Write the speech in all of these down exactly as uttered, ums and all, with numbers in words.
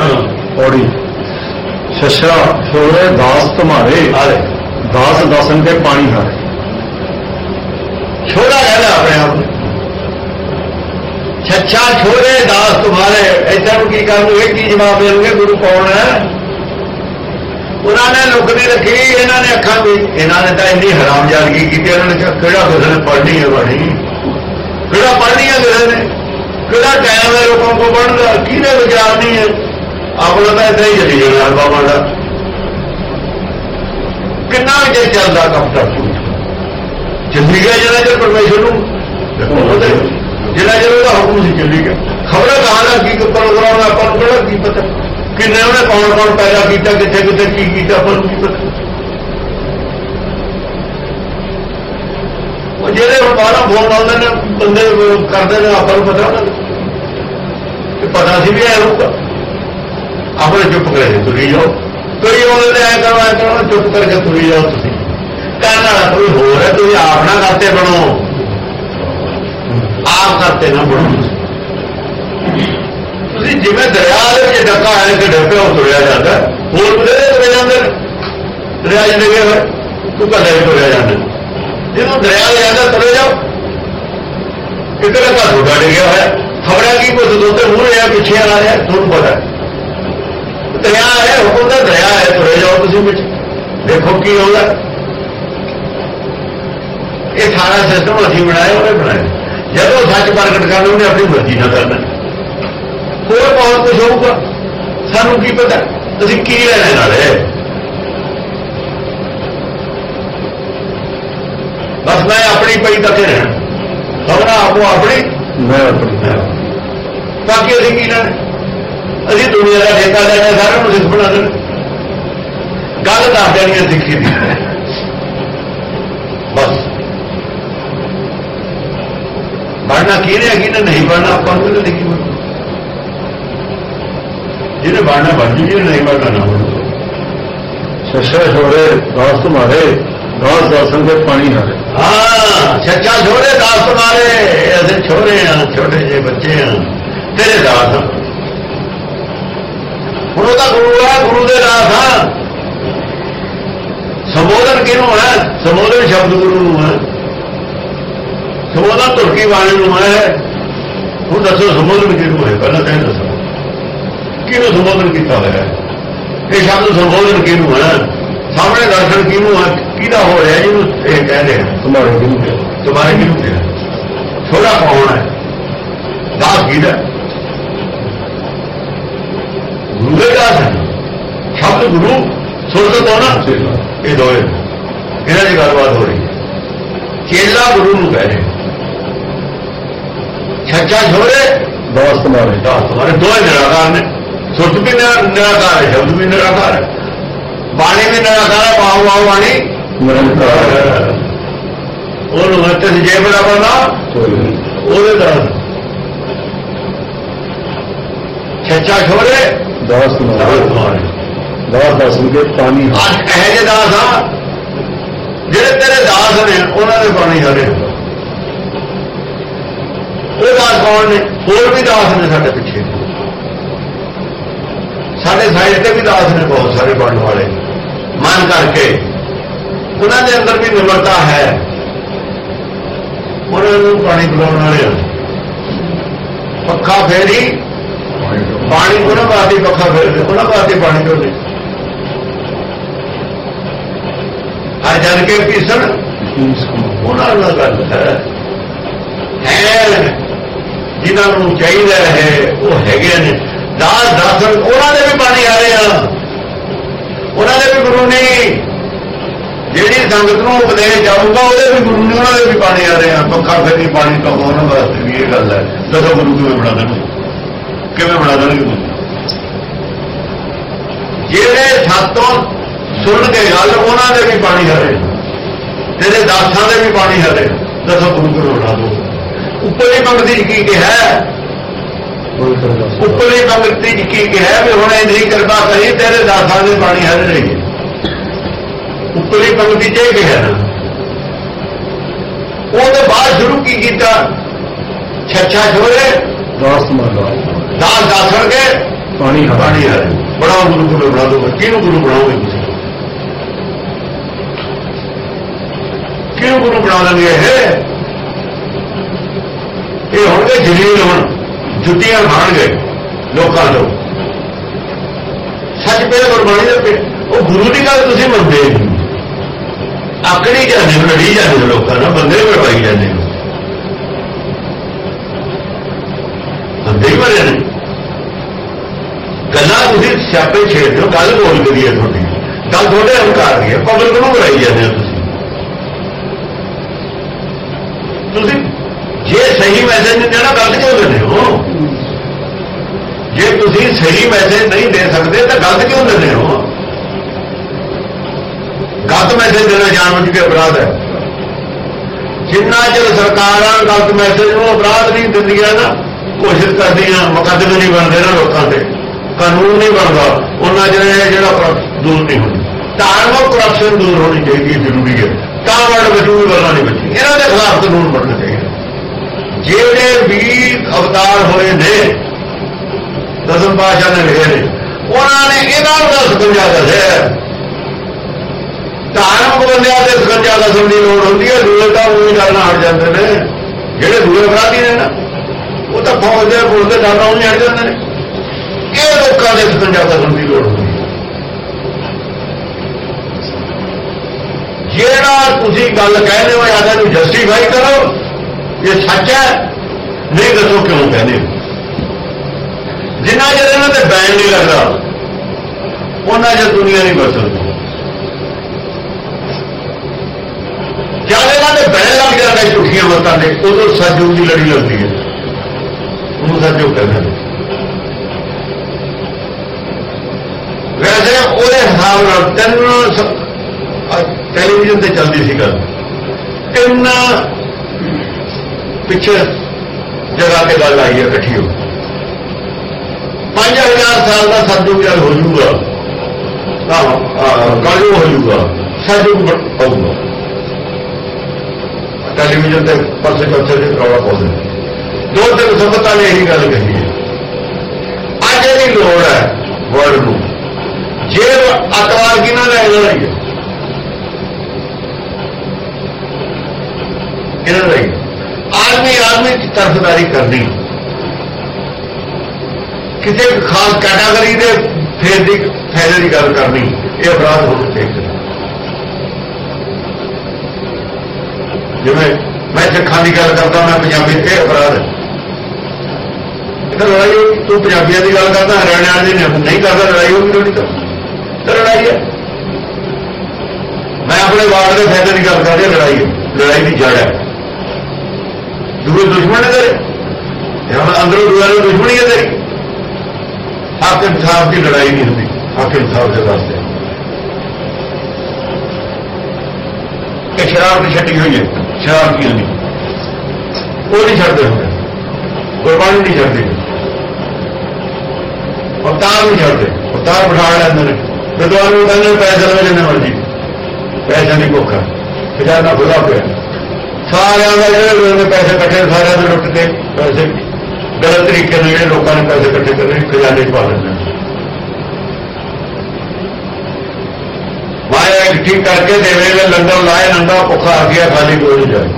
पौड़ी शशा छोड़े दास तुम्हारे दास दासन के पानी हारे। छोड़ा कहना अपने आप छच्छा छोड़े दास तुम्हारे। ऐसा की कर एक ही जवाब देंगे गुरु कौन है। उन्होंने लुक नहीं रखी, इन्होंने अखा भी इन्होंने तो इन्नी हरामजादगी की। उन्होंने किड़ा किसी ने पढ़नी है पढ़नी किड़ा पढ़नी है किसी ने किड़ा टाइम है लोगों को पढ़ना कि विचार नहीं है। अपना तो ऐसा ही चली जाना बाबा का कितना चेर चलता कपटा चली गया जिन्ना चर परमेश्वर जिन्ना चर उसका हुक्म से चली गया। खबर कहाँ का की प्रोग्राम अपन किहड़ा की पता किन्ने उन्हें कौन कौन पैदा किया कितने कितने की किया अपन की पता। जेडे हम बारह फोन आते हैं बंदे करते हैं अपन पता पता सी भी है होगा। अपने चुप करके तुरी जाओ कोई आते ऐ करो ऐ करो चुप करके तुरी जाओ। तुम कहना कोई हो है तुम आप ना करते बनो आप करते ना बनो। जिमें दरिया डका है कि डके और तुरया जाता है होर बधेरे तुरे जाते दरिया च डगे हुए तू कले भी तुरया जाता। जो दरिया जाता तुरे जाओ एक डका छोटा डिगया हुआ खबरें की कुछ दोते मूह रहा पिछे आ रहा थोड़ा पता है दरिया है हुक्म का दरिया है तुरे जाओ। तुम देखो की होगा ये सारा सिस्टम अभी बनाया उन्हें बनाया। जब सच प्रगट करना उन्हें अपनी मर्जी ना करना कोई बहुत कुछ होगा सानू की पता अभी की लेने वाले। बस मैं अपनी पई तक रहना खबर आपको अपनी मैं अपनी बाकी अभी की लेना अभी दुनिया का ठेका लेना सारे सिख बना देना गल दस देनी सिक्खी दी बस बढ़ना की ने की नहीं बढ़ना अपन को नहीं बढ़ना जिन्हें बढ़ना बढ़ जी जिन्हें नहीं बढ़ना ना बढ़ो। शशा छोड़े दास तुम्हारे दास दासन के पानी हारे। हाँ छच्छा छोड़े दास तुम्हारे ऐसे छोरे हैं छोटे जे बच्चे हैं तेरे दास हैं। गुरु का गुरु है गुरु के दास हाँ। संबोधन किनू है संबोधन शब्द गुरु है संबोधन तुर्की वाणी है। हूँ दसो संबोधन किनू है पहले तैं दसो किनू संबोधन किया हुआ है। ये शब्द संबोधन किनू है सामने दर्शन किनू है किदा हो रहा है जिन्हों ये कह रहे हैं तुम्हारे किनू तुम्हारे किनू क्या छोड़ा कौन है दास किदा गुरु के दास है। शब्द गुरु सुरत तो ना ये दो इन्हों की गलबात हो रही है। चेला गुरु को कह रहे छच्छा छोड़े दास तुम्हारे दास तुम्हारे दो निराकार ने सुरत भी निराकार है शब्द भी निराकार है बाणी भी निराकार है। पाओ पाओ बाणी जे बराबर ना दास छच्छा छोड़े दास तुम्हारे दास दासन के पानी अज यह दास हाँ जेडे तेरे दास ने उन्होंने पानी हारे। वो दास कौन ने होर भी दास ने साढ़े पिछे साढ़े साइड से भी दास ने बहुत सारे बनने वाले मन करके उन्होंने अंदर भी निमरता है उन्होंने पानी पिलाने वाले पखा फेरी पानी उन्होंने वास्ते पखा फेरते उन्होंने वास्ते पानी पिलाते आ जन के पीसन उन्होंने गल है जिन्होंने चाहिए है वो है ने दास दासन उन्होंने भी पानी आ रहे हैं उन्होंने भी गुरु नहीं जी संगत को उपदेश जाऊंगा वो भी गुरु ने उन्होंने भी पानी आ रहे हैं। पक्का फेरी पानी का उन्होंने वास्ते भी ये गल है दसो गुरु किमें बना देंगे किमें बना देंगे जेड़े सातों सुन के गल उन्होंने भी पानी आ रहे तेरे दासा ने भी पानी आ रहे दसो गुरु किमें बना दो। उपरली पंक्ति की कहा उपरली पंक्ति की कहा भी हम इन्हीं कृपा करी तेरे दासा ने पानी हर रही उपरली पंक्ति च कहा ना वो तो बाद शुरू की किया छच्छा छोरे दास दास दासण के ਪਾਣੀ ਹਰਾ ਪਾਣੀ ਆ ਬਣਾਓ ਗੁਰੂ ਕਿਵੇਂ ਬਣਾ ਦੋ ਕਿਹਨੂੰ ਗੁਰੂ ਬਣਾਓਗੇ ਤੁਸੀਂ ਕਿਹਨੂੰ ਗੁਰੂ ਬਣਾ ਦੇਣਗੇ ਇਹ ਇਹ ਹੋਣਗੇ ਜਲੀਲ ਹੁਣ ਜੁੱਤੀਆਂ ਖਾਣਗੇ ਲੋਕਾਂ ਤੋਂ ਸੱਚ ਪੇ ਗੁਰਬਾਣੀ ਦੇ ਉਹ ਗੁਰੂ ਦੀ ਗੱਲ ਤੁਸੀਂ ਮੰਨਦੇ ਨਹੀਂ ਆਕੜੀ ਜਾਂਦੇ ਹੋ ਲੜੀ ਜਾਂਦੇ ਹੋ ਲੋਕਾਂ ਨਾਲ ਬੰਦੇ ਮਰਵਾਈ ਜਾਂਦੇ ਹੋ ਬੰਦੇ ਹੀ ਮਰੇ ਨੇ ਗੱਲਾਂ ਤੁਸੀਂ ਸਿਆਪੇ ਛੇੜਦੇ ਹੋ ਗੱਲ ਬੋਲ ਕਰੀ ਹੈ ਤੁਹਾਡੀ ਗੱਲ ਤੁਹਾਡੇ ਹੰਕਾਰ ਦੀ ਹੈ ਪਬਲਿਕ ਨੂੰ ਮਰਾਈ ਜਾਂਦੇ ਹੋ ਤੁਸੀਂ ਤੁਸੀਂ ਜੇ ਸਹੀ ਮੈਸੇਜ ਨਹੀਂ ਦੇਣਾ ਗਲਤ ਕਿਉਂ ਦਿੰਦੇ ਹੋ ਜੇ ਤੁਸੀਂ ਸਹੀ ਮੈਸੇਜ ਨਹੀਂ ਦੇ ਸਕਦੇ ਤਾਂ ਗਲਤ ਕਿਉਂ ਦਿੰਦੇ ਹੋ ਗਲਤ ਮੈਸੇਜ ਦੇਣਾ ਜਾਣਬੁੱਝ ਕੇ ਅਪਰਾਧ ਹੈ ਜਿੰਨਾ ਚਿਰ ਸਰਕਾਰਾਂ ਗਲਤ ਮੈਸੇਜ ਨੂੰ ਅਪਰਾਧ ਨਹੀਂ ਦਿੰਦੀਆਂ ਨਾ ਕੋਸ਼ਿਸ਼ ਕਰਦੀਆਂ ਮੁਕੱਦਮੇ ਨਹੀਂ ਬਣਦੇ ਨਾ ਲੋਕਾਂ ਤੇ ਕਾਨੂੰਨ ਨਹੀਂ ਬਣਦਾ ਉਹਨਾਂ ਜਿਹੜੇ ਜਿਹੜਾ ਦੂਰ ਨਹੀਂ ਹੁੰਦੀ ਧਾਰਮਿਕ ਕਰਪਸ਼ਨ ਦੂਰ ਹੋਣੀ ਚਾਹੀਦੀ ਹੈ ਜ਼ਰੂਰੀ ਹੈ ਤਾਂ ਵਰਡ ਬਚੂਗੀ ਗੱਲਾਂ ਨਹੀਂ ਬਚੀ ਇਹਨਾਂ ਦੇ ਖਿਲਾਫ ਕਾਨੂੰਨ ਬਣਨਾ ਚਾਹੀਦਾ ਜਿਹੜੇ ਵੀ ਅਵਤਾਰ ਹੋਏ ਨੇ ਦਸਮ ਪਾਤਸ਼ਾਹ ਨੇ ਲਿਖੇ ਨੇ ਉਹਨਾਂ ਨੇ ਇਹਨਾਂ ਦਾ ਸਕੰਜਾ ਦੱਸਿਆ ਧਾਰਮਿਕ ਬੰਦਿਆਂ ਦੇ ਸਕੰਜਾ ਦੱਸਣ ਦੀ ਲੋੜ ਹੁੰਦੀ ਹੈ ਦੂਏ ਤਾਂ ਉਹੀ ਡਰਨਾ ਹਟ ਜਾਂਦੇ ਨੇ ਜਿਹੜੇ ਦੂਏ ਅਪਰਾਧੀ ਨੇ ਨਾ ਉਹ ਤਾਂ ਫੌਜ ਦੇ ਪੁਲਿਸ ਦੇ ਡਰਨਾ ਉਹੀ ਹਟ ਜਾਂਦੇ ਨੇ ਇਹ ਲੋਕਾਂ ਦੇ ਸਕੰਜਾ ਦੱਸਣ ਦੀ ਲੋੜ ਹੁੰਦੀ ਹੈ ਜਿਹੜਾ ਤੁਸੀਂ ਗੱਲ ਕਹਿੰਦੇ ਹੋ ਜਾਂ ਇਹਨੂੰ ਜਸਟੀਫਾਈ ਕਰੋ ਇਹ ਸੱਚ ਹੈ ਨਹੀਂ ਦੱਸੋ ਕਿਉਂ ਕਹਿੰਦੇ ਜਿੰਨਾ ਚਿਰ ਇਹਨਾਂ ਤੇ ਬੈਨ ਨਹੀਂ ਲੱਗਦਾ ਉਹਨਾਂ ਚਿਰ ਦੁਨੀਆ ਨਹੀਂ ਬਚ ਸਕਦੀ ਜਦ ਇਹਨਾਂ ਦੇ ਬੈਨ ਲੱਗ ਜਾਂਦੇ ਝੂਠੀਆਂ ਮਤਾਂ ਦੇ ਉਦੋਂ ਸੱਜੂ ਦੀ ਲੜੀ ਲੱਗਦੀ ਹੈ ਉਹਨੂੰ ਸੱਜੂ ਕਹਿੰਦੇ ਨੇ ਵੈਸੇ ਉਹਦੇ ਹਿਸਾਬ ਨਾਲ ਤਿੰਨ ਟੈਲੀਵਿਜ਼ਨ ਤੇ ਚੱਲਦੀ ਸੀ ਗੱਲ ਤਿੰਨ ਪਿੱਛੇ ਜਗ੍ਹਾ ਤੇ ਗੱਲ ਆਈ ਹੈ ਇਕੱਠੀ ਹੋ ਪੰਜ ਹਜ਼ਾਰ ਸਾਲ ਦਾ ਸਤਿਯੁਗ ਜਦ ਹੋ ਜੂਗਾ ਕਲਯੁਗ ਹੋ ਜੂਗਾ ਸਤਿਯੁਗ ਆਊਗਾ ਟੈਲੀਵਿਜ਼ਨ ਤੇ ਪਾਸੇ ਪਾਸੇ ਦੇ ਰੌਲਾ ਪਾਉਂਦੇ ਦੋ ਤਿੰਨ ਸੰਗਤਾਂ ਨੇ ਇਹੀ ਗੱਲ ਕਹੀ ਹੈ ਅੱਜ ਇਹਦੀ ਲੋੜ ਹੈ ਵਰਡ ਨੂੰ ਜੇ ਅਤਵਾਰ ਕੀ ਨਾ ਲੈ ਜਾਣੀ ਹੈ ਇਹਨਾਂ ਲਈ ਆਦਮੀ ਆਦਮੀ ਦੀ ਤਰਫਦਾਰੀ ਕਰਨੀ ਕਿਸੇ ਖਾਸ ਕੈਟਾਗਰੀ ਦੇ ਫੇਰ ਦੀ ਫਾਇਦੇ ਦੀ ਗੱਲ ਕਰਨੀ ਇਹ ਅਪਰਾਧ ਹੋਣਾ ਚਾਹੀਦਾ ਜਿਵੇਂ ਮੈਂ ਸਿੱਖਾਂ ਦੀ ਗੱਲ ਕਰਦਾ ਮੈਂ ਪੰਜਾਬੀ ਇਹ ਅਪਰਾਧ ਹੈ ਇਹ ਲੜਾਈ ਤੂੰ ਪੰਜਾਬੀਆਂ ਦੀ ਗੱਲ ਕਰਦਾ ਹਰਿਆਣਾ ਦੀ ਨਹੀਂ ਕਰਦਾ ਲੜਾਈ ਹੋ ਗਈ ਤਾਂ ਲੜਾਈ ਹੈ ਮੈਂ ਆਪਣੇ ਵਾਰਡ ਦੇ ਫਾਇਦੇ ਦੀ ਗੱਲ ਕਰ ਰਿਹਾ ਲੜਾਈ ਹੈ ਲੜਾਈ ਦੀ ਜੜ ਹੈ ਦੂਏ ਦੁਸ਼ਮਣ ਨੇ ਤੇਰੇ ਹੁਣ ਅੰਦਰੋਂ ਦੂਆਂ ਨੂੰ ਦੁਸ਼ਮਣੀ ਹੈ ਤੇਰੀ ਹੱਕ ਇਨਸਾਫ ਦੀ ਲੜਾਈ ਨਹੀਂ ਹੁੰਦੀ ਹੱਕ ਇਨਸਾਫ ਦੇ ਵਾਸਤੇ ਇਹ ਸ਼ਰਾਬ ਦੀ ਛੱਡੀ ਹੋਈ ਹੈ ਸ਼ਰਾਬ ਕੀ ਨਹੀਂ ਉਹ ਨਹੀਂ ਛੱਡਦੇ ਹੁੰਦੇ ਕੁਰਬਾਨੀ ਨਹੀਂ ਛੱਡਦੇ ਅਵਤਾਰ ਨਹੀਂ ਛੱਡਦੇ ਅਵਤਾਰ ਬਿਠਾ ਲੈਂਦੇ ਨੇ ਵਿਦਵਾਨ ਨੂੰ ਕਹਿੰਦੇ ਪੈਸੇ ਲਵੇ ਜਿੰਨੇ ਮਰਜ਼ੀ ਪੈਸਿਆਂ ਦੀ ਭੁੱਖ ਹੈ ਖਜ਼ਾਨਾ ਖੁੱਲ੍ਹਾ ਪਿਆ ਸਾਰਿਆਂ ਦਾ ਜਿਹੜੇ ਪੈਸੇ ਇਕੱਠੇ ਸਾਰਿਆਂ ਦੇ ਲੁੱਟ ਕੇ ਪੈਸੇ ਗਲਤ ਤਰੀਕੇ ਨਾਲ ਜਿਹੜੇ ਲੋਕਾਂ ਨੇ ਪੈਸੇ ਇਕੱਠੇ ਕਰਨੇ ਖਜ਼ਾਨੇ ਚ ਪਾ ਲੈਂਦੇ ਮਾਇਆ ਇਕੱਠੀ ਕਰਕੇ ਦੇਵੇ ਲੰਗਰ ਲਾਏ ਨੰਗਾ ਭੁੱਖਾ ਆ ਗਿਆ ਖਾਲੀ ਕੋਈ ਨਹੀਂ ਜਾਏ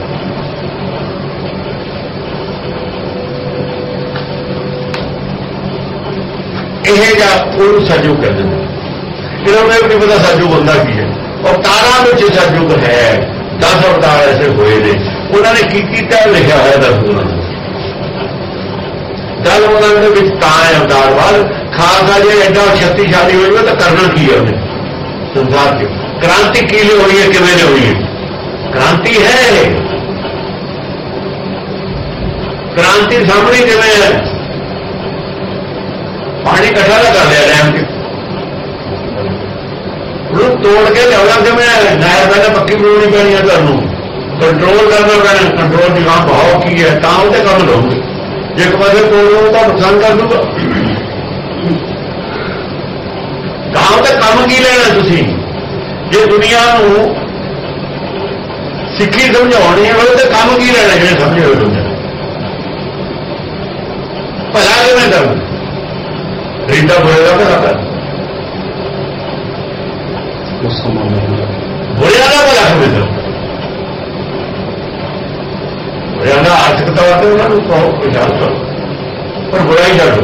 ਇਹ ਜਾਂ ਉਹਨੂੰ ਸਹਿਯੋਗ ਕਰਦੇ ਨੇ ਇਹਨਾਂ ਨੂੰ ਇਹ ਨਹੀਂ ਪਤਾ ਸਹਿਯੋਗ ਹੁੰਦਾ ਕੀ ਹੈ ਅਵਤਾਰਾਂ ਵਿੱਚ ਸਹਿਯੋਗ ਹੈ ਦਸ ਅਵਤਾਰ ਐਸੇ ਹੋਏ ਨੇ ਉਹਨਾਂ ਨੇ ਕੀ ਕੀਤਾ ਲਿਖਿਆ ਹੋਇਆ ਦਸ ਗੁਣਾਂ ਗੱਲ ਉਹਨਾਂ ਦੇ ਵਿੱਚ ਤਾਂ ਹੈ ਅਵਤਾਰ ਬਾਅਦ ਖਾਲਸਾ ਜੇ ਐਡਾ ਸ਼ਕਤੀਸ਼ਾਲੀ ਹੋਏਗਾ ਤਾਂ ਕਰਨਾ ਕੀ ਹੈ ਉਹਨੇ ਸੰਸਾਰ 'ਚ ਕ੍ਰਾਂਤੀ ਕੀ ਲਈ ਹੋਈ ਹੈ ਕਿਵੇਂ ਲਈ ਹੋਈ ਹੈ ਕ੍ਰਾਂਤੀ ਹੈ ਕ੍ਰਾਂਤੀ ਸਾਹਮਣੇ ਕਿਵੇਂ ਹੈ ਪਾਣੀ ਇਕੱਠਾ ਕਰ ਲਿਆ ਡੈਮ 'ਚ ਉਹਨੂੰ ਤੋੜ ਕੇ ਲਿਆਉਣਾ ਕਿਵੇਂ ਨਹਿਰ ਪਹਿਲਾਂ ਪੱਕੀ ਬਣਾਉਣੀ ਪੈਣੀ ਹੈ ਤੁਹਾਨੂੰ ਕੰਟਰੋਲ ਕਰਨਾ ਪੈਣਾ ਕੰਟਰੋਲ ਦੀ ਗਾਂ ਭਾਵ ਕੀ ਹੈ ਤਾਂ ਉਹਦੇ ਕੰਮ ਲਓਗੇ ਜੇ ਇੱਕ ਪਾਸੇ ਤੋੜੋ ਤਾਂ ਨੁਕਸਾਨ ਕਰ ਦੂਗਾ ਗਾਂ ਤੇ ਕੰਮ ਕੀ ਲੈਣਾ ਤੁਸੀਂ ਜੇ ਦੁਨੀਆ ਨੂੰ ਸਿੱਖੀ ਸਮਝਾਉਣੀ ਹੈ ਉਹਦੇ ਤੇ ਕੰਮ ਕੀ ਲੈਣਾ ਜਿਹੜੇ ਸਮਝੇ ਹੋਏ ਦੁਨੀਆ ਭਲਾ ਕਿਵੇਂ ਕਰਨਾ ਰੀਤਾ ਬੁਰੇ ਦਾ ਭਲਾ ਕਰ, ਉਸ ਸਮਾਂ ਬੁਰਿਆਂ ਦਾ ਭਲਾ ਸਮਝੋ। ਬੁਰਿਆਂ ਦਾ ਆਰਥਿਕਤਾ ਵਾਸਤੇ ਉਹਨਾਂ ਨੂੰ ਕਹੋ ਪਛਾਣ ਕਰੋ, ਪਰ ਬੁਰਾਈ ਛੱਡੋ।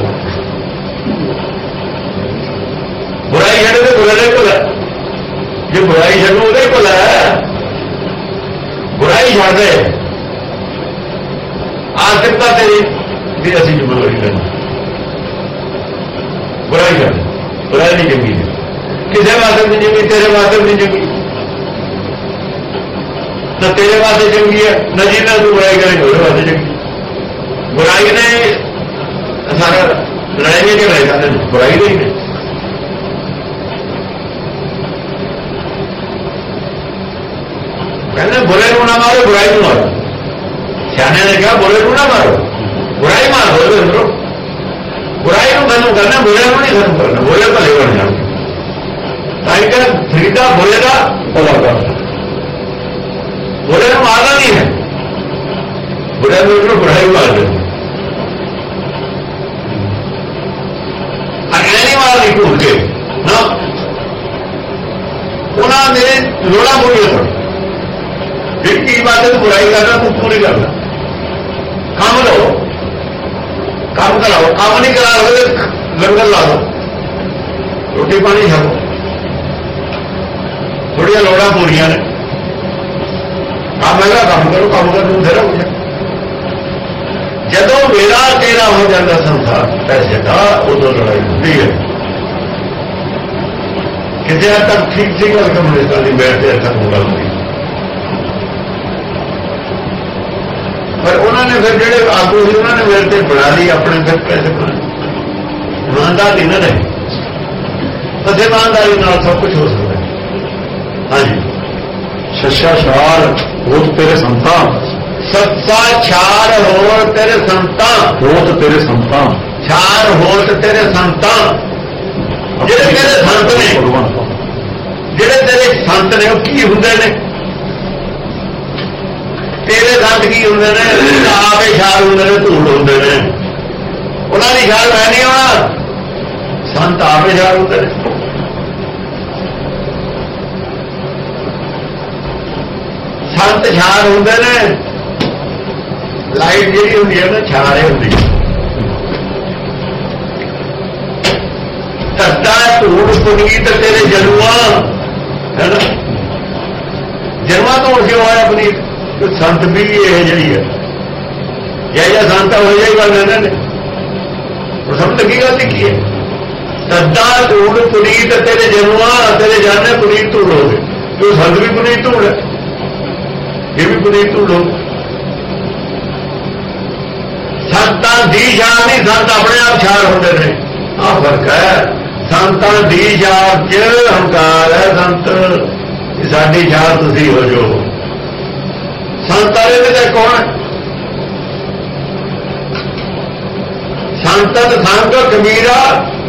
ਬੁਰਾਈ ਛੱਡੇ ਤੇ ਬੁਰੇ ਦੇ ਭਲਾ, ਜੇ ਬੁਰਾਈ ਛੱਡੋ ਉਹਦੇ ਭਲਾ ਹੈ। ਬੁਰਾਈ ਛੱਡ ਦੇ, ਆਰਥਿਕਤਾ ਤੇਰੀ ਵੀ ਅਸੀਂ ਜ਼ਿੰਮੇਵਾਰੀ ਲੈਣੀ। ਬੁਰਾਈ ਛੱਡ, ਬੁਰਾਈ ਨਹੀਂ ਚੰਗੀ, ਕਿਸੇ ਵਾਸਤੇ ਨਹੀਂ ਚੰਗੀ, ਤੇਰੇ ਵਾਸਤੇ ਨਹੀਂ ਚੰਗੀ। ਨਾ ਤੇਰੇ ਵਾਸਤੇ ਚੰਗੀ ਹੈ, ਨਾ ਜਿਹਨਾਂ ਤੂੰ ਬੁਰਾਈ ਕਰੇ ਉਹਦੇ ਵਾਸਤੇ ਚੰਗੀ। ਬੁਰਾਈ ਨੇ ਸਾਰਾ ਲੜਾਈਆਂ ਝਗੜੇ ਕਰਦੇ ਨੇ, ਬੁਰਾਈ ਨਹੀਂ ਨੇ। ਕਹਿੰਦੇ ਬੁਰੇ ਨੂੰ ਨਾ ਮਾਰੋ, ਬੁਰਾਈ ਨੂੰ ਮਾਰੋ। ਸਿਆਣੇ ਨੇ ਕਿਹਾ ਬੁਰੇ ਨੂੰ ਨਾ ਮਾਰੋ, ਬੁਰਾਈ ਮਾਰੋ ਉਹਦੇ ਅੰਦਰੋਂ। ਬੁਰਾਈ ਨੂੰ ਖਤਮ ਕਰਨਾ, ਬੁਰੇ ਨੂੰ ਨਹੀਂ ਖਤਮ ਕਰਨਾ। ਬੁਰੇ ਭਲੇ ਬਣ ਜਾਣਗੇ। ਤਾਂ ਇਹ ਕਹਿੰਦਾ ਫਰੀਦਾ ਬੁਰੇ ਦਾ ਭਲਾ ਕਰ, ਬੁਰੇ ਨੂੰ ਮਾਰਨਾ ਨਹੀਂ ਹੈ, ਬੁਰੇ ਨੂੰ ਬੁਰਾਈ ਮਾਰ ਦੇ। ਅਗਲੇ ਨਹੀਂ ਮਾਰਨੀ ਘੂਰ ਕੇ ਨਾ, ਉਹਨਾਂ ਨੇ ਲੋੜਾ ਪੂਰੀਆਂ ਕਰੋ। ਜਿਹੜੀ ਕੀ ਬਾਤ ਹੈ, ਬੁਰਾਈ ਕਰਨਾ ਤੂੰ ਪੂਰੀ ਕਰਨਾ। ਕੰਮ ਲਓ, ਕੰਮ ਕਰਾਓ, ਕੰਮ ਨਹੀਂ ਕਰਾ ਰਹੇ ਲੰਗਰ ਲਾ ਦੋ, ਰੋਟੀ ਪਾਣੀ ਛਕੋ, ਥੋੜੀਆਂ ਲੋੜਾਂ ਪੂਰੀਆਂ ਨੇ। ਕੰਮ ਹੈਗਾ ਕੰਮ ਕਰੋ, ਕੰਮ ਕਰਨ ਨੂੰ ਫੇਰ ਹੋ ਜਾ। ਜਦੋਂ ਮੇਰਾ ਤੇਰਾ ਹੋ ਜਾਂਦਾ ਸੰਸਾਰ ਪੈਸੇ ਦਾ, ਉਦੋਂ ਲੜਾਈ ਹੁੰਦੀ ਹੈ। ਕਿਸੇ ਹੱਦ ਤੱਕ ਠੀਕ ਸੀ ਗੱਲ ਕਮਿਊਨਿਸਟਾਂ ਦੀ ਬੈਠ ਤੇ ਤੱਕ ਗੱਲ ਹੋਈ, ਪਰ ਉਹਨਾਂ ਨੇ ਫਿਰ ਜਿਹੜੇ ਆਗੂ ਸੀ ਉਹਨਾਂ ਨੇ ਮੇਰੇ ਤੇ ਬਣਾ ਲਈ ਆਪਣੇ ਫਿਰ ਪੈਸੇ ਬਣਾਏ। ਇਮਾਨਦਾਰੀ ਨਾ ਰਹੇ, ਬਸ ਇਮਾਨਦਾਰੀ ਨਾਲ ਸਭ ਕੁਝ ਹੋ ਸਕਦਾ। ਹਾਂਜੀ, ਸ਼ਸ਼ਾ ਛਾਰ ਹੋਤ ਤੇਰੇ ਸੰਤਾਂ, ਸੱਚਾ ਛਾਰ ਹੋਰ ਤੇਰੇ ਸੰਤਾਂ, ਹੋਤ ਤੇਰੇ ਸੰਤਾਂ, ਛਾਰ ਹੋਤ ਤੇਰੇ ਸੰਤਾਂ। ਜਿਹੜੇ ਤੇਰੇ ਸੰਤ ਨੇ, ਜਿਹੜੇ ਤੇਰੇ ਸੰਤ ਨੇ ਉਹ ਕੀ ਹੁੰਦੇ ਨੇ? ਤੇਰੇ ਸੰਤ ਕੀ ਹੁੰਦੇ ਨੇ? ਆਪੇ ਛਾਲ ਹੁੰਦੇ ਨੇ, ਧੂੜ ਹੁੰਦੇ ਨੇ। ਉਹਨਾਂ ਦੀ ਛਾਲ ਮੈਂ ਨਹੀਂ ਹੋਣਾ, ਸੰਤ ਆਪੇ ਛਾਲ ਹੁੰਦੇ ਨੇ। ਸੰਤ ਛਾਲ ਹੁੰਦੇ ਨੇ। ਲਾਈਟ ਜਿਹੜੀ ਹੁੰਦੀ ਹੈ ਨਾ, ਛਾਲੇ ਹੁੰਦੀ ਹੈ। ਧਰਤਾ ਧੂੜ ਪੁਨੀਤ ਤੇਰੇ ਜਨੂਆ, ਹੈ ਨਾ, ਜਨਮਾਂ ਤੋਂ ਕਿਉਂ ਹੋਇਆ ਪੁਨੀਤ? ਸੰਤ ਵੀ ਇਹ ਜਿਹੜੀ ਹੈ, ਜਾਂ ਜਾਂ ਸੰਤ ਹੋ ਜਾਈ ਗੱਲ ਇਹਨਾਂ ਨੇ, ਉਹ ਸਭ ਲੱਗੀ ਗੱਲ ਕੀ ਹੈ? ਧਰਤਾ ਧੂੜ ਪੁਨੀਤ ਤੇਰੇ ਜਨੂਆ, ਤੇਰੇ ਜਾਨੇ ਪੁਨੀਤ ਧੂੜ ਹੋ ਗਏ। ਤੂੰ ਸੰਤ ਵੀ ਪੁਨੀਤ ਧੂੜ ਹੈ, ਇਹ ਵੀ ਪੁਨੀਤ ਧੂੜ ਹੋ। ਸੰਤਾਂ ਦੀ ਛਾਲ ਨਹੀਂ, ਸੰਤ ਆਪਣੇ ਆਪ ਛਾਲ ਹੁੰਦੇ ਨੇ। ਆਹ ਫਰਕ ਹੈ। ਸੰਤਾਂ ਦੀ ਛਾਲ ਚ ਹੰਕਾਰ ਹੈ, ਸੰਤ ਸਾਡੀ ਛਾਲ ਤੁਸੀਂ ਹੋ ਜਾਓ। ਸੰਤਾਂ ਦੇ ਵਿੱਚ ਕੌਣ? ਸੰਤਨ ਸੰਗ ਕਬੀਰਾ,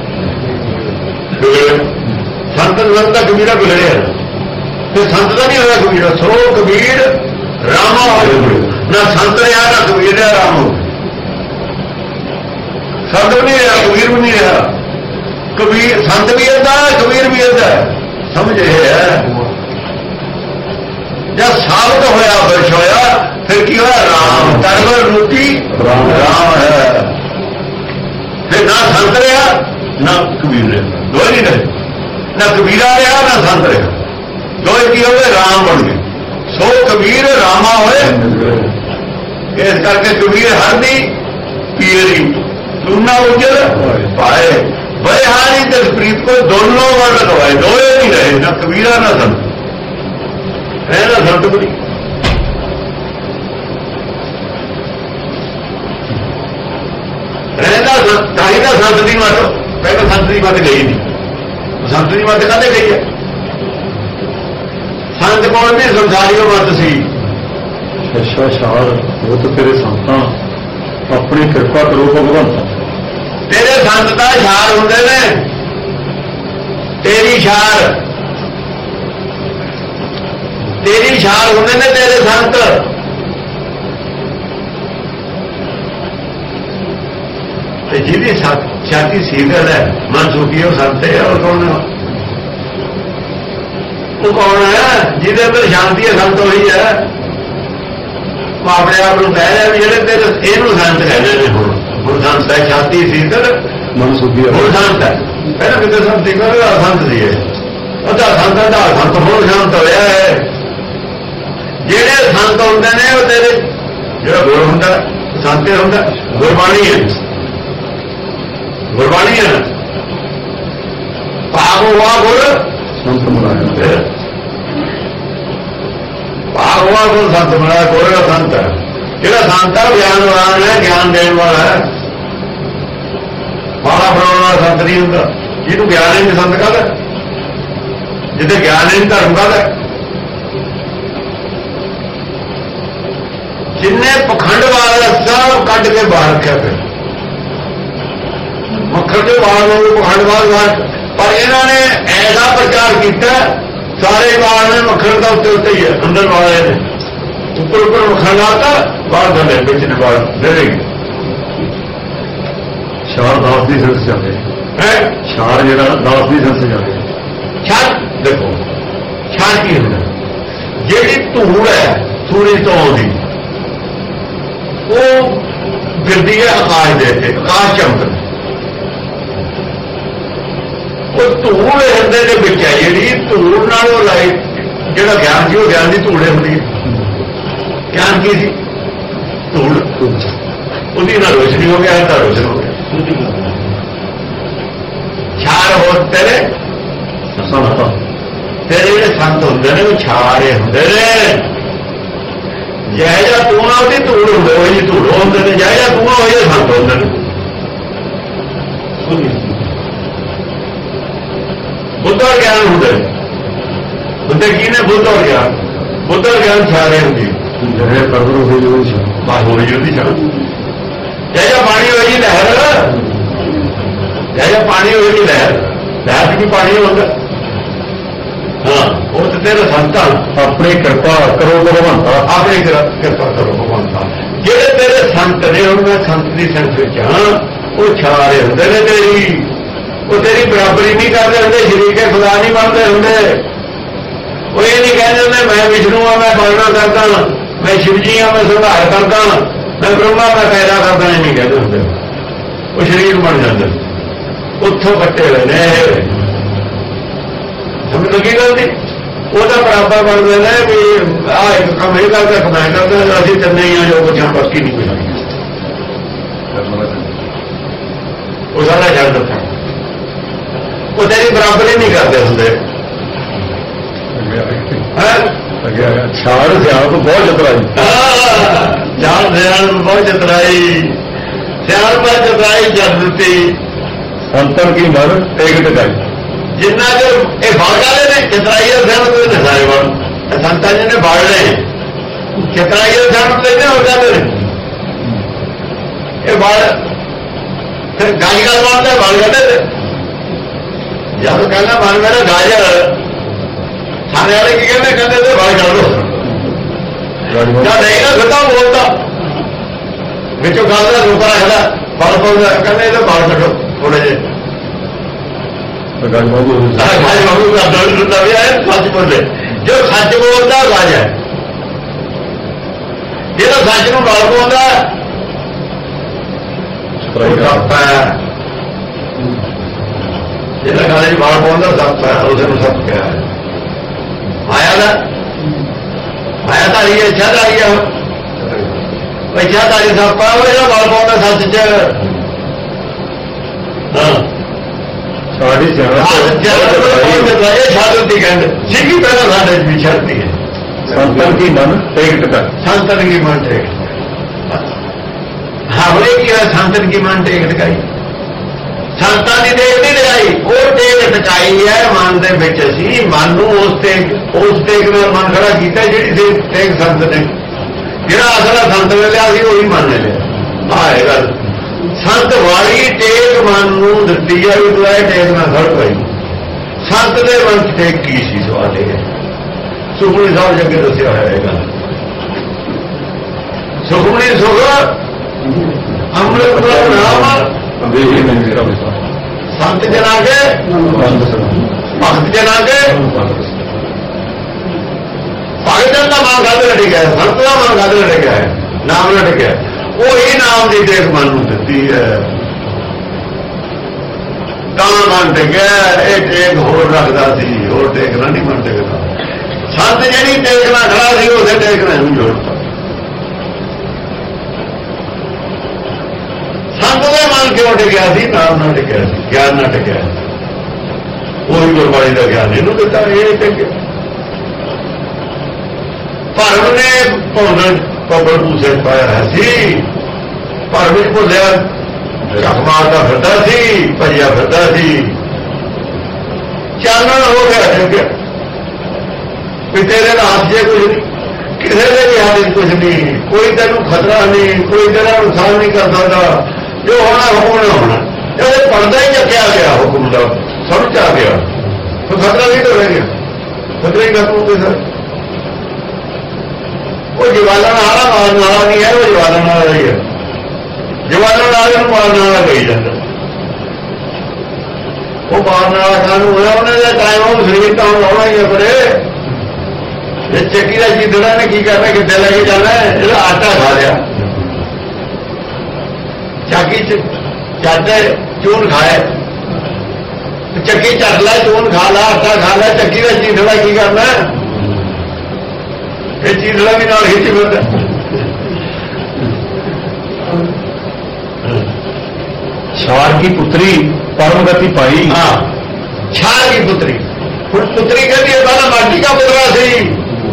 ਸੰਤ ਸੰਗ ਦਾ ਕਬੀਰਾ ਬਿਗੜਿਆ, ਤੇ ਸੰਤ ਦਾ ਨਹੀਂ ਹੋਇਆ ਕਬੀਰਾ। ਸੋ ਕਬੀਰ ਰਾਮਾ ਹੋਏ, ਨਾ ਸੰਤ ਰਿਹਾ ਨਾ ਕਬੀਰ ਰਿਹਾ, ਰਾਮ ਹੋ। ਸੰਤ ਵੀ ਨਹੀਂ ਰਿਹਾ, ਕਬੀਰ ਵੀ ਨਹੀਂ ਰਿਹਾ। ਕਬੀਰ ਸੰਤ ਵੀ ਇਹਦਾ, ਕਬੀਰ ਵੀ ਇਹਦਾ, ਸਮਝ ਇਹ ਹੈ। ਜਦ ਸਾਬਤ ਹੋਇਆ, ਬਰਸ਼ ਹੋਇਆ, ਫਿਰ ਕੀ ਹੋਇਆ? ਰਾਮ। ਤਰਵਰ ਰੂਪੀ ਰਾਮ ਹੈ। ਫਿਰ ਨਾ ਸੰਤ ਰਿਹਾ ਨਾ ਕਬੀਰ ਰਿਹਾ, ਦੋਏ ਨਹੀਂ ਰਹੇ। ਨਾ ਕਬੀਰਾ ਰਿਹਾ ਨਾ ਸੰਤ ਰਿਹਾ, ਦੋਏ ਕੀ ਹੋ ਗਏ? ਰਾਮ ਬਣ ਗਏ। ਸੋ ਕਬੀਰ ਰਾਮਾ ਹੋਏ। ਇਸ ਕਰਕੇ ਕਬੀਰ ਹਰ ਦੀ ਪੀਰੀ ਤੂਨਾ ਉਜਲ ਪਾਏ, ਬੜੇ ਹਾਰੀ ਤੇ ਪ੍ਰੀਤ ਕੋ ਦੋਨੋਂ ਵਰਡ ਲਵਾਏ। ਦੋਏ ਨਹੀਂ ਰਹੇ, ਨਾ ਕਬੀਰਾ ਨਾ ਸੰਤ, ਇਹਦਾ ਸੰਤ ਬਣੀ। ਇਹਦਾ ਤਾਈ ਦਾ ਸੰਤ ਦੀ ਮੱਤ, ਪਹਿਲਾਂ ਸੰਤ ਦੀ ਮੱਤ ਗਈ ਨਹੀਂ। ਸੰਤ ਦੀ ਮੱਤ ਕਾਹਦੇ ਗਈ ਹੈ? ਸੰਤ ਕੋਲ ਵੀ ਸੰਸਾਰੀ ਮੱਤ ਸੀ। ਸ਼ਸ਼ਾ ਛਾਰ ਹੋਤ ਤੇਰੇ ਸੰਤਾਂ, ਆਪਣੀ ਕਿਰਪਾ ਕਰੋ ਭਗਵੰਤ। ਤੇਰੇ ਸੰਤ ਦਾ ਛਾਰ ਹੁੰਦੇ ਨੇ, ਤੇਰੀ ਛਾਰ, ਤੇਰੀ ਛਾਲ ਹੁੰਦੇ ਨੇ ਤੇਰੇ ਸੰਤ। ਤੇ ਜਿਹਦੀ ਛਾਤੀ ਸੀਤਲ ਹੈ, ਮਨ ਸੁਖੀ ਉਹ ਸੰਤ ਹੈ। ਔਰ ਕੌਣ ਹੈ ਉਹ? ਕੌਣ ਹੈ ਜਿਹਦੇ ਅੰਦਰ ਸ਼ਾਂਤੀ ਹੈ? ਸੰਤ ਉਹੀ ਹੈ। ਉਹ ਆਪਣੇ ਆਪ ਨੂੰ ਕਹਿ ਰਿਹਾ ਵੀ ਜਿਹੜੇ ਤੇਰੇ ਇਹਨੂੰ ਸੰਤ ਕਹਿੰਦੇ ਨੇ। ਹੁਣ ਹੁਣ ਸੰਤ ਹੈ, ਛਾਤੀ ਸੀਤਲ ਮਨ ਸੁਖੀ ਹੁਣ ਸੰਤ ਹੈ। ਪਹਿਲਾਂ ਕਿਤੇ ਸੰਤ ਸੀ, ਸੰਤ ਸੀ ਇਹ ਅੱਧਾ ਸੰਤ ਅੱਧਾ ਸੰਤ ਹੁਣ ਸ਼ਾਂਤ ਹੋਇਆ ਹੈ। ਜਿਹੜੇ ਸੰਤ ਹੁੰਦੇ ਨੇ ਉਹ ਤੇਰੇ ਜਿਹੜਾ ਗੁਰ ਹੁੰਦਾ ਸੰਤ ਹੁੰਦਾ, ਗੁਰਬਾਣੀ ਹੈ, ਗੁਰਬਾਣੀ ਹੈ। ਭਾਗ ਹੋਆ ਗੁਰ ਸੰਤ ਮਨਾਇਆ, ਭਾਗ ਹੋਆ ਗੁਰ ਸੰਤ ਮਨਾਇਆ। ਗੁਰ ਦਾ ਸੰਤ ਹੈ ਜਿਹੜਾ ਸੰਤ ਹੈ, ਗਿਆਨਵਾਨ ਹੈ, ਗਿਆਨ ਦੇਣ ਵਾਲਾ ਹੈ। ਮਾਲਾ ਬਣਾਉਣ ਵਾਲਾ ਸੰਤ ਨਹੀਂ ਹੁੰਦਾ। ਜਿਹਨੂੰ ਗਿਆਨ ਹੀ ਨਹੀਂ ਸੰਤ ਕਰਦਾ, ਜਿੱਥੇ ਗਿਆਨ ਹੀ ਨਹੀਂ ਧਰਮ ਕਰਦਾ। ਜਿੰਨੇ ਪਖੰਡਵਾਦ ਸਭ ਕੱਢ ਕੇ ਬਾਹਰ ਰੱਖਿਆ ਫਿਰ ਮੱਖਣ ਦੇ ਬਾਹਰ ਨੂੰ ਪਖੰਡਵਾਦ ਬਾਹਰ। ਪਰ ਇਹਨਾਂ ਨੇ ਐਸਾ ਪ੍ਰਚਾਰ ਕੀਤਾ, ਸਾਰੇ ਬਾਹਰ ਨੇ ਮੱਖਣ ਦਾ ਉੱਤੇ ਉੱਤੇ ਹੀ ਹੈ, ਅੰਦਰ ਵਾਲੇ ਨੇ ਉੱਪਰ ਉੱਪਰ ਮੱਖਣ ਲਾਤਾ, ਬਾਹਰ ਥੱਲੇ ਵਿੱਚ ਨੇ ਬਾਹਰ ਡਰੇਗੀ। ਚਾਰ ਦਾਸ ਦੀ ਸੰਸ ਜਾਂਦੇ ਹੈ ਚਾਰ ਜਿਹੜਾ ਦਾਸ ਦੀ ਸੰਸ ਜਾਂਦੇ। ਛੱਡ ਦੇਖੋ, ਛੱਡ ਕੀ ਹੁੰਦਾ? ਜਿਹੜੀ ਧੂੜ ਹੈ ਸੂਰਜ ਤੋਂ ਆਉਂਦੀ, ਉਹ ਗਿਰਦੀ ਹੈ ਆਕਾਸ਼ ਦੇ ਉੱਤੇ, ਆਕਾਸ਼ ਚਮਕਦਾ। ਉਹ ਧੂੜ ਹਿਰਦੇ ਦੇ ਵਿੱਚ ਹੈ। ਜਿਹੜੀ ਧੂੜ ਨਾਲ ਉਹ ਲਾਈਟ, ਜਿਹੜਾ ਗਿਆਨ ਸੀ ਉਹ ਗਿਆਨ ਦੀ ਧੂੜ ਹੁੰਦੀ ਹੈ। ਗਿਆਨ ਕੀ ਸੀ? ਧੂੜ। ਉਹਦੀ ਨਾਲ ਰੋਸ਼ਨੀ ਹੋ ਗਿਆ, ਹਿਰਦਾ ਰੋਸ਼ਨ ਹੋ ਗਿਆ। ਛਾਰ ਹੋ ਤੇਰੇ ਸੰਤ ਤੇਰੇ ਜਿਹੜੇ ਸੰਤ ਹੁੰਦੇ ਨੇ ਉਹ ਛਾਰੇ ਹੁੰਦੇ ਨੇ। ਜਿਹੋ ਜਿਹਾ ਤੂੰ ਆ ਉਹਦੀ ਧੂੜ ਹੁੰਦੇ, ਉਹ ਜੀ ਧੂੜ ਹੁੰਦੇ ਨੇ। ਜਿਹੋ ਜਿਹਾ ਤੂੰ ਆ ਉਹ ਜਿਹੇ ਸੰਤ ਹੁੰਦੇ ਨੇ। ਬੁੱਧ ਔਰ ਗਿਆਨ ਹੁੰਦੇ ਹੁੰਦੇ ਕੀ ਨੇ? ਬੁੱਧ ਔਰ ਗਿਆਨ। ਬੁੱਧ ਔਰ ਗਿਆਨ ਛਾਰੇ ਹੁੰਦੀ ਜਿਹੜੇ ਪ੍ਰਭੂ ਹੋਈ ਹੋਈ ਸੀ ਬਾਹਰ ਹੋਈ ਉਹਦੀ ਛਾਂ। ਜਿਹੋ ਜਿਹਾ ਪਾਣੀ ਹੋਈ ਲਹਿਰ, ਜਿਹੋ ਜਿਹਾ ਪਾਣੀ ਹੋਈ ਲਹਿਰ, ਲਹਿਰ ਵੀ ਪਾਣੀ ਹੁੰਦਾ। ਹਾਂ ਉਹ ਤੇ ਤੇਰਾ ਸੰਤਾਂ ਆਪਣੀ ਕਿਰਪਾ ਕਰੋ ਭਗਵੰਤਾ, ਆਪਣੀ ਕਿਰਪਾ ਕਰੋ ਭਗਵੰਤਾ। ਜਿਹੜੇ ਤੇਰੇ ਸੰਤ ਨੇ ਹੁਣ ਮੈਂ ਸੰਤ ਦੀ ਸੰਗਤ ਵਿੱਚ ਹਾਂ, ਉਹ ਛਾਰੇ ਹੁੰਦੇ ਨੇ ਤੇਰੀ। ਉਹ ਤੇਰੀ ਬਰਾਬਰੀ ਨਹੀਂ ਕਰਦੇ ਹੁੰਦੇ, ਸ਼ਰੀਕੇ ਖੁਦਾ ਨਹੀਂ ਬਣਦੇ ਹੁੰਦੇ। ਉਹ ਇਹ ਨਹੀਂ ਕਹਿੰਦੇ ਹੁੰਦੇ ਮੈਂ ਵਿਸ਼ਨੂੰ ਆ, ਮੈਂ ਪਾਲਣਾ ਕਰਦਾ, ਮੈਂ ਸ਼ਿਵ ਜੀ ਆ, ਮੈਂ ਸੰਘਾਰ ਕਰਦਾ, ਮੈਂ ਬ੍ਰਹਮਾ, ਮੈਂ ਪੈਦਾ ਕਰਦਾ, ਇਹ ਨਹੀਂ ਕਹਿੰਦੇ ਹੁੰਦੇ। ਉਹ ਸ਼ਰੀਰ ਬਣ ਜਾਂਦੇ, ਉੱਥੋਂ ਕੱਟੇ ਹੋਏ ਨੇ। ਸਮਝ ਲੱਗੀ ਗੱਲ ਦੀ? ਉਹਦਾ ਬਰਾਬਰ ਬਣਦੇ ਨੇ ਵੀ ਆਹ ਇੱਕ ਕੰਮ ਇਹ ਕਰਦਾ, ਕਮਾਇਆ ਕਰਦਾ, ਅਸੀਂ ਤਿੰਨੇ ਹੀ ਆ ਜੋ ਕੁਝ ਹਾਂ, ਬਾਕੀ ਨਹੀਂ ਕੋਈ। ਉਹ ਸਾਰਾ ਛੱਡ ਦਿੱਤਾ। ਉਹ ਤੇਰੀ ਬਰਾਬਰੀ ਨਹੀਂ ਕਰਦੇ ਹੁੰਦੇ। ਛਾੜ ਸਿਆਲ ਤੋਂ ਬਹੁਤ ਚਤਰਾਈ, ਜਾਣ ਸਿਆਲ ਬਹੁਤ ਚਤਰਾਈ, ਸਿਆਲ ਪਰ ਚਤਰਾਈ ਜਦ ਦਿੱਤੀ। ਸੰਤਨ ਕੀ ਮਨ ਟੇਕ ਟਕਾਈ। ਜਿੰਨਾ ਚਿਰ ਇਹ ਬਾੜ ਵਾਲੇ ਨੇ ਚਤਰਾਈ ਦਾ ਸਿਆਣ ਕੋਈ ਨਾ ਸਾਰੇ ਬਾੜ ਸੰਤਾਂ ਜੀ ਨੇ ਬਾੜ ਲਏ, ਚਤਰਾਈ ਦਾ ਸਿਆਣ ਲੈਂਦੇ ਹੋ ਜਾਂਦੇ ਨੇ। ਇਹ ਬਾੜ ਫਿਰ ਗਾਈ ਗੱਲ ਬਣਦਾ, ਬਾੜ ਕਹਿੰਦੇ ਜਦ ਕਹਿੰਦਾ ਮਨ ਮੇਰਾ ਗਾਜਰ, ਥਾਣੇ ਵਾਲੇ ਕੀ ਕਹਿੰਦੇ? ਕਹਿੰਦੇ ਤੇ ਬਾੜ ਕੱਢ ਲੋ। ਜਦ ਨਹੀਂ ਨਾ ਖਤਾ ਬੋਲਦਾ ਵਿੱਚੋਂ ਗੱਲ ਦਾ ਰੂਪਾ ਰੱਖਦਾ, ਬਾੜ ਬੋਲਦਾ, ਕਹਿੰਦੇ ਇਹਦੇ ਬਾੜ ਕੱਢੋ ਥੋੜੇ ਜਿਹੇ। ਗੱਲ ਬਾਬੂ ਭਾਈ ਬਾਬੂ ਦਾ ਦਰਦ ਹੁੰਦਾ ਵੀ ਹੈ, ਸੱਚ ਬੋਲੇ। ਜੋ ਸੱਚ ਬੋਲਦਾ ਰਾਜ ਹੈ, ਜਿਹੜਾ ਸੱਚ ਨੂੰ ਬਾਲ ਪਾਉਂਦਾ ਉਹ ਸੱਪ ਹੈ। ਜਿਹੜਾ ਗਾਲੇ ਚ ਬਾਲ ਪਾਉਂਦਾ ਸੱਪ ਹੈ, ਉਸ ਨੂੰ ਸੱਪ ਕਿਹਾ ਹੈ। ਮਾਇਆ ਦਾ ਮਾਇਆ ਧਾਰੀ ਹੈ, ਇੱਛਾ ਧਾਰੀ ਹੈ। ਇੱਛਾ ਧਾਰੀ ਸੱਪ ਹੈ, ਉਹ ਜਿਹੜਾ ਬਾਲ ਪਾਉਂਦਾ ਸੱਚ ਚ। ਹਾਂ ਸਾਡੀ ਸਿਆਣਾ ਸ਼ਾਦੀ ਕਹਿੰਦੇ ਸਿੱਖੀ ਪਹਿਲਾਂ ਸਾਡੇ ਵੀ ਛੱਡਦੀ ਹੈ। ਸੰਤਨ ਕੀ ਮਨ ਟੇਕ ਟਕਾਈ। ਸੰਤਨ ਕੀ ਮਨ ਟੇਕ ਹਾਵਲੇ ਕੀ ਹੈ? ਸੰਤਨ ਕੀ ਮਨ ਟੇਕ ਟਕਾਈ। ਸੰਤਾਂ ਦੀ ਟੇਕ ਨਹੀਂ ਟਕਾਈ, ਉਹ ਟੇਕ ਟਕਾਈ ਹੈ ਮਨ ਦੇ ਵਿੱਚ। ਅਸੀਂ ਮਨ ਨੂੰ ਉਸ ਟੇਕ ਉਸ ਟੇਕ ਨਾਲ ਮਨ ਖੜਾ ਕੀਤਾ ਜਿਹੜੀ ਟੇਕ ਸੰਤ ਨੇ, ਜਿਹੜਾ ਅਸਲਾ ਸੰਤ ਨੇ ਲਿਆ ਸੀ ਉਹੀ ਮਨ ਨੇ ਲਿਆ। ਆਹ ਇਹ ਗੱਲ ਸੰਤ ਵਾਲੀ ਟੇਕ ਮਨ ਨੂੰ ਦਿੱਤੀ ਹੈ ਵੀ ਤੂੰ ਇਹ ਟੇਕ ਨਾ ਖੜ ਪਈ। ਸੰਤ ਦੇ ਮਨ ਚ ਟੇਕ ਕੀ ਸੀ? ਸਵਾਲ ਇਹ ਹੈ। ਸੁਖਮਨੀ ਸਾਹਿਬ ਜੱਗੇ ਦੱਸਿਆ ਹੋਇਆ ਇਹ ਗੱਲ। ਸੁਖਮਨੀ ਸੁਖ ਅੰਮ੍ਰਿਤ ਨਾਮ ਵੇਹੀ ਨਹੀਂ ਮੇਰਾ ਵਿਸਾ ਸੰਤ ਜਨਾ ਕੇ ਭਗਤ ਜਨਾ ਕੇ ਭਗਤ ਜਨ ਦਾ ਮਨ ਗੱਲ ਟਿਕਿਆ, ਸੰਤ ਦਾ ਮਨ ਗੱਲ ਟਿਕਿਆ, ਨਾਮ ਨਾਲ ਟਿਕਿਆ। ਉਹੀ ਨਾਮ ਦੀ ਦੇਖ ਮਨ ਨੂੰ ਦਿੱਤੀ ਹੈ, ਤਾਂ ਮਨ ਟਿਕਿਆ। ਇਹ ਟੇਕ ਹੋਰ ਰੱਖਦਾ ਸੀ, ਹੋਰ ਟੇਕਣਾ ਨਹੀਂ ਮਨ ਟਿਕਦਾ। ਸੰਤ ਜਿਹੜੀ ਟੇਕਣਾ ਖੜਾ ਸੀ ਉਸੇ ਟੇਕਣਾ ਨੂੰ ਜੋੜਤਾ। ਸੰਤ ਦਾ ਮਨ ਕਿਉਂ ਟਿਕਿਆ ਸੀ? ਨਾਮ ਨਾਲ ਟਿਕਿਆ ਸੀ, ਗਿਆਨ ਨਾਲ ਟਿਕਿਆ। ਉਹੀ ਗੁਰਬਾਣੀ ਦਾ ਗਿਆਨ ਇਹਨੂੰ ਦਿੱਤਾ, ਇਹ ਟਿਕਿਆ। ਭਰਮ ਨੇ ਭੁੱਲ ਪੱਬਲ ਪੂਸੇ ਪਾਇਆ ਹੈ ਸੀ, ਭਰਮ ਵਿੱਚ ਭੁੱਲਿਆ ਚੱਕ ਮਾਰਦਾ ਫਿਰਦਾ ਸੀ, ਭਜਿਆ ਫਿਰਦਾ ਸੀ। ਚਾਨਣ ਹੋ ਗਿਆ ਟਿਕਿਆ ਵੀ ਤੇਰੇ ਦਾ ਹੱਥ ਜੇ ਕੁਝ ਨਹੀਂ, ਕਿਸੇ ਦੇ ਵੀ ਹੱਥ ਕੁਝ ਨਹੀਂ, ਕੋਈ ਤੈਨੂੰ ਖਤਰਾ ਨਹੀਂ, ਕੋਈ ਤੇਰਾ ਨੁਕਸਾਨ ਨਹੀਂ ਕਰ ਸਕਦਾ। ਜੋ ਹੋਣਾ ਹੁਕਮ ਨੇ ਹੋਣਾ। ਇਹ ਪਰਦਾ ਹੀ ਚੱਕਿਆ ਗਿਆ ਹੁਕਮ ਦਾ, ਸਮਝ ਆ ਗਿਆ, ਤਾਂ ਖਤਰਾ ਨਹੀਂ ਤਾਂ ਰਹਿ ਗਿਆ। ਖਤਰਾ ਹੀ ਖਤਮ ਹੋ ਗਏ ਸਰ। ਉਹ ਜਵਾਲਣ ਵਾਲਾ ਮਾਰਨ ਵਾਲਾ ਨਹੀਂ ਹੈ, ਉਹ ਜਵਾਲਣ ਵਾਲਾ ਹੀ ਹੈ। ਜਵਾਲਣ ਵਾਲੇ ਨੂੰ ਮਾਰਨ ਵਾਲਾ ਕਹੀ ਜਾਂਦਾ। ਉਹ ਮਾਰਨ ਵਾਲਾ ਕਾਨੂੰ ਹੋਇਆ? ਉਹਨੇ ਦਾ ਟਾਈਮ ਉਹ ਸਰੀਰ ਤਾਂ ਹੁਣ ਲਾਉਣਾ ਹੀ ਹੈ। ਪਰੇ ਇਹ ਚੱਕੀ ਦਾ ਜਿੱਦੜਾ ਨੇ ਕੀ ਕਰਨਾ, ਕਿੱਥੇ ਲੈ ਕੇ ਜਾਣਾ? ਇਹਦਾ ਆਟਾ ਖਾ ਲਿਆ, ਚੱਕੀ ਚ ਚੱਟ ਚੂਨ ਖਾਏ, ਚੱਕੀ ਝੱਟ ਲੈ, ਚੂਨ ਖਾ ਲਾ, ਆਟਾ ਖਾ ਲੈ। ਚੱਕੀ ਦਾ ਚੀਦੜਾ ਕੀ ਕਰਨਾ? ਇਹ ਚੀਦੜਾ ਵੀ ਨਾਲ ਖਿੱਚ ਫਿਰਦਾ। ਛਾਰ ਕੀ ਪੁੱਤਰੀ ਪਰਮ ਗਤੀ ਪਾਈ। ਹਾਂ, ਛਾਰ ਕੀ ਪੁੱਤਰੀ। ਹੁਣ ਪੁੱਤਰੀ ਕਹਿੰਦੀ ਹੈ, ਪਹਿਲਾਂ ਮਾਟੀ ਦਾ ਪੁੱਤਰਾ ਸੀ,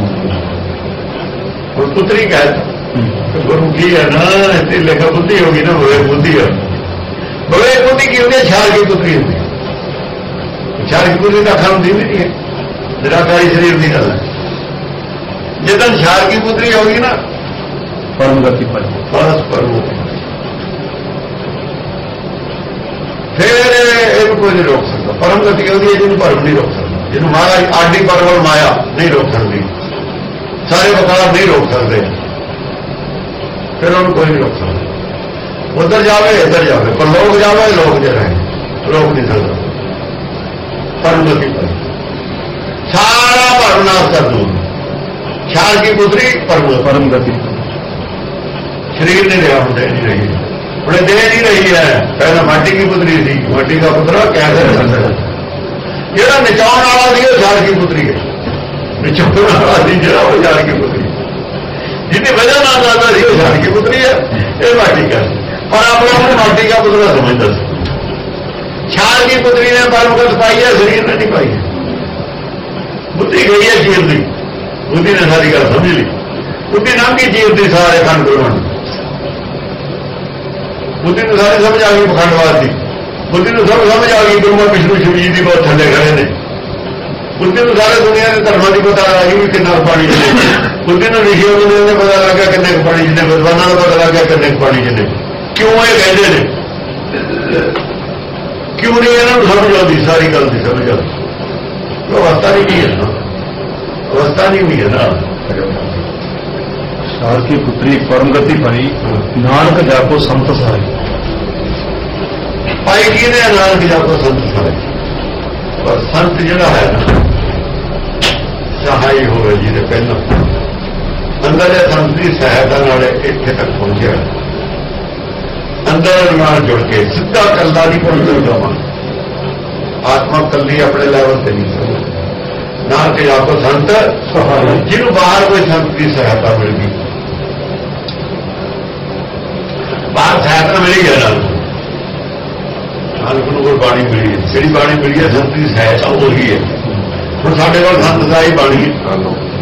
ਹੁਣ ਪੁੱਤਰੀ ਕਹਿ। ਗੁਰੂ ਕੀ ਹੈ ਨਾ, ਇੱਥੇ ਲਿਖਾ ਬੁੱਧੀ ਹੋ ਗਈ ਨਾ, ਹੋਵੇ ਬੁੱਧੀ ਹੈ। ਹੋਵੇ ਬੁੱਧੀ ਕੀ ਹੁੰਦੀ ਹੈ? ਛਾਰ ਕੀ ਪੁੱਤਰੀ ਹੁੰਦੀ ਹੈ। ਛਾਰ ਕੀ ਪੁੱਤਰੀ ਤਾਂ ਅੱਖਾਂ ਨੂੰ ਦਿੰਦੀ ਨਹੀਂ ਹੈ, ਨਿਰਾਕਾਰੀ ਸਰੀਰ ਦੀ ਗੱਲ ਹੈ। ਜਦੋਂ ਛਾਰ ਕੀ ਪੁੱਤਰੀ ਹੋ ਗਈ ਨਾ, ਪਰਮ ਗਤੀ ਪਾਈ, ਬਸ ਪਰਮ। ਫਿਰ ਇਹਨੂੰ ਕੋਈ ਨਹੀਂ ਰੋਕ ਸਕਦਾ। ਪਰਮ ਗਤੀ ਹੁੰਦੀ ਹੈ ਜਿਹਨੂੰ ਭਰਮ ਨਹੀਂ ਰੋਕ ਸਕਦਾ, ਜਿਹਨੂੰ ਮਹਾਰਾਜ ਆਡੀ ਪਰਵਲ ਮਾਇਆ ਨਹੀਂ ਰੋਕ ਸਕਦੀ, ਸਾਰੇ ਵਕਾਰ ਨਹੀਂ ਰੋਕ ਸਕਦੇ। ਫਿਰ ਉਹਨੂੰ ਕੋਈ ਨਹੀਂ ਰੋਕ ਸਕਦਾ। ਉੱਧਰ ਜਾਵੇ ਇੱਧਰ ਜਾਵੇ, ਪਰ ਲੋਕ ਜਾਵੇ, ਲੋਕ ਜੇ ਰਹੇ, ਰੋਕ ਨਹੀਂ ਸਕਦਾ। ਪਰਮ ਗਤੀ ਪਾਈ, ਸਾਰਾ ਭਰਮ ਨਾਸ਼ ਕਰ ਦੂ। ਛਾਰ ਕੀ ਪੁੱਤਰੀ ਪਰਮ ਪਰਮ ਗਤੀ। शरीर नहीं रहा, देह नहीं रही, उन्हें देह नहीं रही है। पहले माटी की पुत्री थी, माटी का पुत्र कैसे रह सकता? जो नचाने वाला थी वो झाड़ की पुत्री है, नचाने वाला थी जो वो झाड़ की पुत्री, जितनी वजह ना आता थी वो झाड़ की पुत्री है, ये माटी का। और अपना अपने माटी का पुत्र समझता था। झाड़ की पुत्री ने परमगत पाई है, शरीर ने नहीं पाई है। बुद्धि गई है जीव की, बुद्धि ने सारी गल समझ ली। बुद्धि नाम की जीव की सारे खंड ब्रह्मंड, बुद्धि को सारी समझ आ गई पखंडवाद की। बुद्धि को सब समझ आ गई ब्रह्मा विष्णु शिव जी की बहुत थले खड़े ने। बुद्धि को सारे दुनिया के धर्मां की पता लग गई भी कितना पानी चले। बुद्धि को ऋषियों दुनिया ने पता लग गया किन्ने पानी जिन्ने, विद्वानों को पता लग गया किन्ने पानी जिन्ने। क्यों ये कहते हैं? क्यों नहीं इन्होंने समझ आती? सारी गल की समझ आती। तो अवस्था नहीं है ना, अवस्था नहीं हुई है ना। छार की पुत्री परम गति पाई, नानक जाको संत सारे। पाई की ने नानक जाको संत सारे। और संत जिहड़ा है ना सहाय होवे जी ने पहला अंदर ये संत की सहायता नाल इत्थे तक पहुंचे। अंदर नाल जुड़ के सीधा कल्ला नहीं पहुंच सकदा मन, आत्मा कल्ली अपने लेवल से नहीं सकती। नानक जाको संत सहाय, जिन्हों बाहर कोई संत की सहायता मिल गई, बाहर सहायता मिली है नानक नानक को कोई बाणी मिली है, जी बाणी मिली है संत की सहायता वही है। हम साढ़े को संत साई बाणी है।